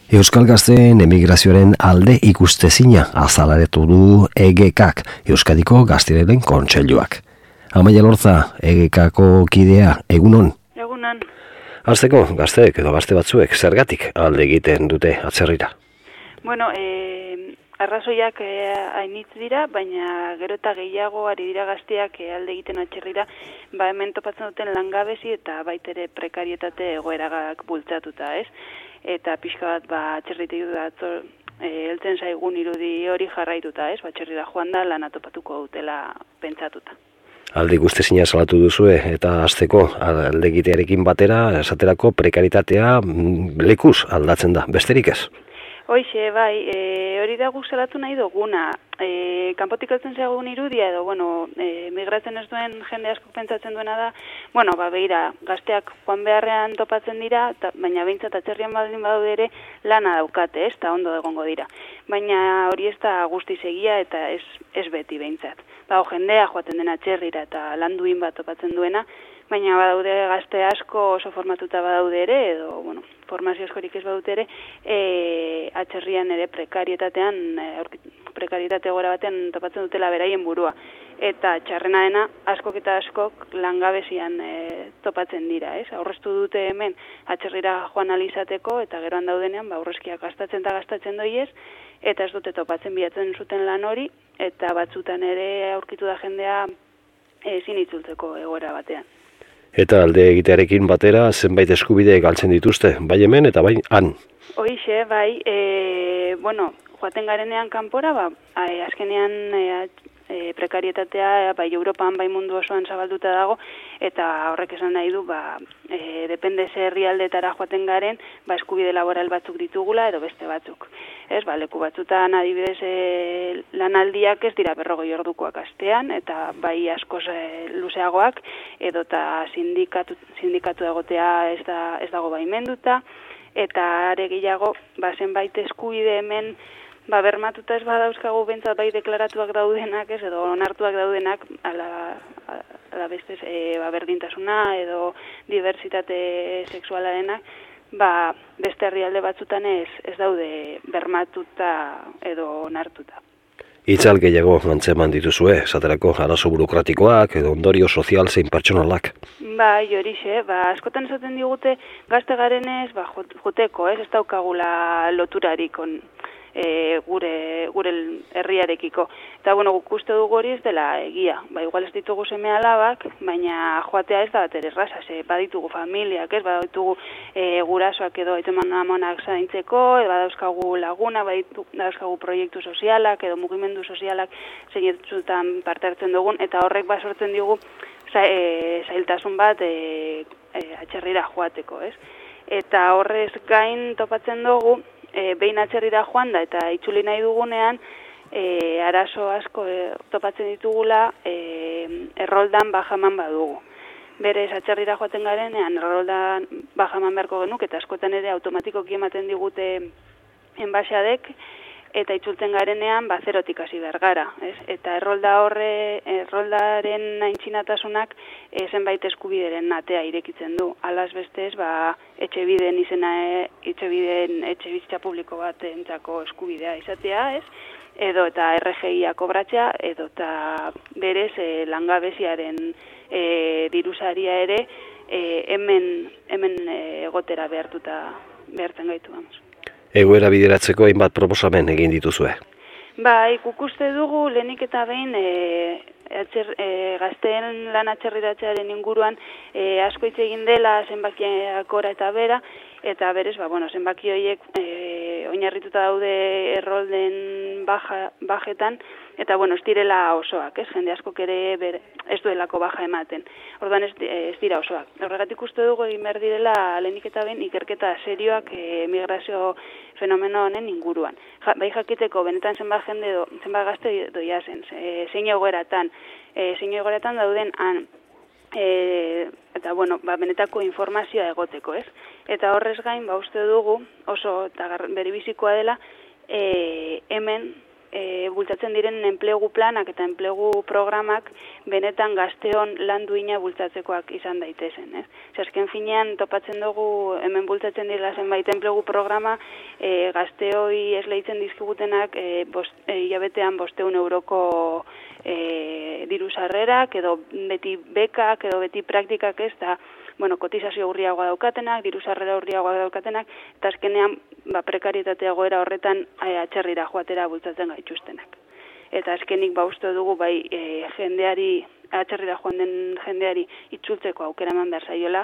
Euskal Gazteen emigrazioaren alde ikustezina azalaretu du EGK-ak, Euskadiko Gazteriaren Kontseiluak. Amaia Lorza, EGK-ko kidea, egunon? Egunon. Hasteko, gazteek edo gazte batzuek zergatik alde egiten dute atzerrira? Bueno, arrazoiak hainitz dira, baina gero eta gehiago ari dira gazteak alde egiten atzerrira, hemen topatzen duten langabezi eta baitere prekarietate egoeragak bultzatuta, ez? Eta pixka bat atzerritik heltzen zaigun irudi hori jarraituta, ez? Atzerrira joan da lana topatuko dutela pentsatuta. Alde ikustezina salatu duzue eta hasteko alde egitearekin batera esaterako prekaritatea lekuz aldatzen da, besterik ez? Hoixe, bai, hori da guk salatu nahi duguna. Kanpotik heltzen zaigun irudia edo, migratzen ez duen jende asko pentsatzen duena da, begira, gazteak joan beharrean topatzen dira, baina behintzat atzerrian baldin badaude ere lana daukate, ez, eta ondo egongo dira. Baina hori ez da guztiz egia eta ez beti behintzat. Jendea joaten dena atzerrira eta landuin bat topatzen duena, baina badaude gazte asko oso formatuta badaude ere, edo, formazio askorik ez badute ere, atzerrian ere prekarietate gora batean topatzen dutela beraien burua. Eta txarrena dena, askok eta askok langabezian topatzen dira, ez? Aurreztu dute hemen atzerrira joan alizateko, eta geroan daudenean, aurrezkiak gastatzen doiez, eta ez dute topatzen bilatzen zuten lan hori, eta batzutan ere aurkitu da jendea ezin itzultzeko egoera batean. Eta alde egitearekin batera zenbait eskubide galtzen dituzte, bai hemen eta bai han. Hoixe, bai, joaten garenean kanpora, azkenean prekarietatea bai Europan, bai mundu osoan zabalduta dago, eta horrek esan nahi du, depende ze herrialdetara joaten garen, eskubide laboral batzuk ditugula edo beste batzuk. Ez, leku batzutan adibidez lanaldiak ez dira 40 ordukoak astean, eta bai askoz luzeagoak, edo eta sindikatu egotea ez dago baimenduta, eta are gehiago, zenbait eskubide hemen bermatuta ez badauzkagu bentsat bai deklaratuak daudenak, ez, edo onartuak daudenak, ala bestez berdintasuna edo diversitate sexualarenak, beste herrialde batzutan ez daude bermatuta edo onartuta. Itzal gehiago antzeman dituzue, esaterako arazo burokratikoak edo ondorio sozial zein pertsonalak. Bai, horixe, askotan esaten digute gazte garenez, joteko, ez daukagula loturarik gure herriarekiko. Eta, guk uste dugu hori ez dela egia. Igual ez ditugu seme alabak, baina joatea ez da bat ere erraza, baditugu familiak, ez, baditugu gurasoak edo aiteman amonak zaintzeko, badauzkagu laguna, badauzkagu proiektu sozialak edo mugimendu sozialak zeinetutan parte hartzen dugun, eta horrek sortzen digu zailtasun bat atzerrira joateko, ez? Eta horrez gain topatzen dugu, behin atzerrira joan da eta itzuli nahi dugunean, arazo asko topatzen ditugula erroldan bajaman badugu. Berez atzerrira joaten garenean erroldan bajaman beharko genuk eta askotan ere automatikoki ematen digute enbaxadek, eta itzultzen garenean zerotik hasi behar gara. Eta erroldaren aintzinatasunak zenbait eskubideren atea irekitzen du. Alaz bestez, etxebideen etxebizitza publiko bat entzako eskubidea izatea, edo eta RGIa kobratzea, edo eta berez langabeziaren dirusaria ere hemen egotera behartzen gaitu, Egoera bideratzeko hainbat proposamen egin dituzue. Guk uste dugu lehenik eta behin gazteen lan atzerriratzearen inguruan asko hitz egin dela zenbakiak gora eta bera, eta berez, zenbaki horiek oinarrituta daude errolden bajetan, eta ez direla osoak, jende askok ere ez duelako baja ematen. Orduan ez dira osoak. Horregatik uste dugu egin behar direla lehenik eta behin ikerketa serioak migrazio fenomeno honen inguruan. Bai jakiteko benetan zenbat jende zenbat gazte doia zen, zein egoeratan dauden han, eta benetako informazioa egoteko, ez? Eta horrez gain, uste dugu oso eta beribizikoa dela hemen bultzatzen diren enplegu planak eta enplegu programak benetan gazteon lan duina bultzatzekoak izan daitezen, ez? Azken finean topatzen dugu hemen bultzatzen dira zenbait enplegu programa gazteoi esleitzen dizkigutenak hilabetean 500 euroko diru sarrerak edo beti bekak edo beti praktikak ez da kotizazio urriagoa daukatenak, diru sarrera urriagoa daukatenak, eta azkenean prekarietatea egoera horretan atxerrira joatera bultzatzen gaituztenak. Eta azkenik uste dugu jendeari, atxerrira joan den jendeari itzultzeko aukera eman behar zaiola,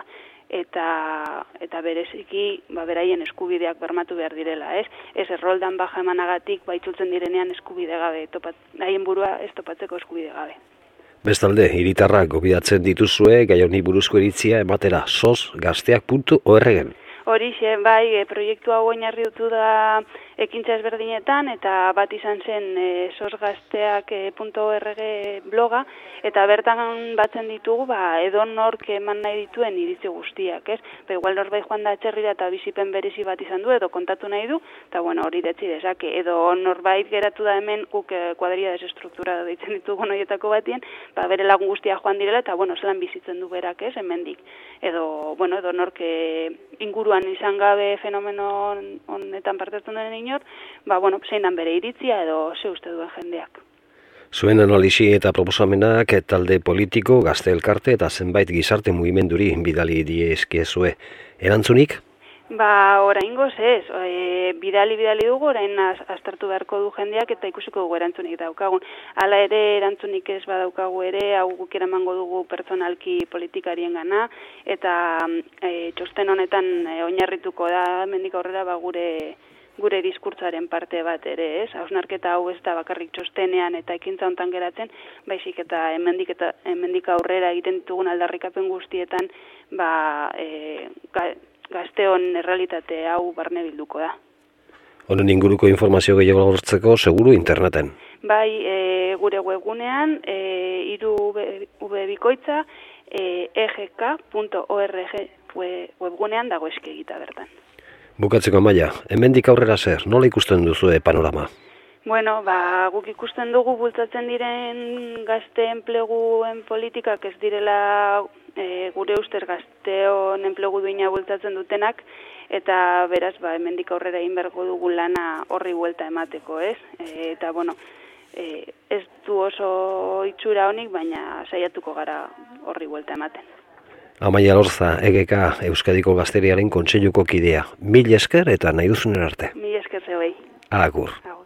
eta bereziki beraien eskubideak bermatu behar direla, ez? Ez erroldan baja emanagatik itzultzen direnean eskubide gabe, haien burua ez topatzeko eskubide gabe. Bestalde, hiritarrak gobidatzen dituzue gai honi buruzko iritzia ematera sosgazteak.org-en. Horixe, proiektu hau oinarritu da ekintza ezberdinetan eta bat izan zen sosgazteak.org bloga eta bertan batzen ditugu edonork eman nahi dituen iritzi guztiak, ez? Igual norbait joan da atxerrira eta bizipen berezi bat izan du edo kontatu nahi du, eta hori detzi dezake, edo norbait geratu da hemen guk kuadria desestruktura deitzen ditugu noietako batien, bere lagun guztia joan direla eta zelan bizitzen du berak, ez, hemendik. Edo nork inguruan izan gabe fenomeno honetan partatzen den inor, zein dan bere iritzia edo ze uste duen jendeak. Zuen analisi eta proposamenak talde politiko, gazte elkarte eta zenbait gizarte mugimenduri bidali diezkiezue. Erantzunik? Oraingoz ez, bidali dugu, orain aztertu beharko du jendeak eta ikusiko dugu erantzunik daukagun. Hala ere erantzunik ez badaukagu ere, hau guk eramango dugu pertsonalki politikarien gana, eta txosten honetan oinarrituko da, hemendik aurrera gure diskurtsoaren parte bat ere, ez? Hausnarketa hau ez da bakarrik txostenean eta ekintza hontan geratzen, baizik eta hemendik aurrera egiten ditugun aldarrikapen guztietan, gazteon errealitate hau barne bilduko da. Honen inguruko informazio gehiago lortzeko seguru interneten. Gure webgunean, 3v bikoitza, egk.org webgunean dago eskegita bertan. Bukatzeko Amaia, hemendik aurrera zer, nola ikusten duzue panorama? Guk ikusten dugu bultzatzen diren gazte enpleguen politikak ez direla gure ustez gazteon enplegu duina bultzatzen dutenak, eta beraz, hemendik aurrera egin beharko dugu lana horri buelta emateko, ez? Eta, ez du oso itxura honik, baina saiatuko gara horri buelta ematen. Amaia Elorza, EGK Euskadiko Gazteriaren Kontseiluko kidea. Mil esker eta nahi duzunen arte. Mil esker zeuei. Agur.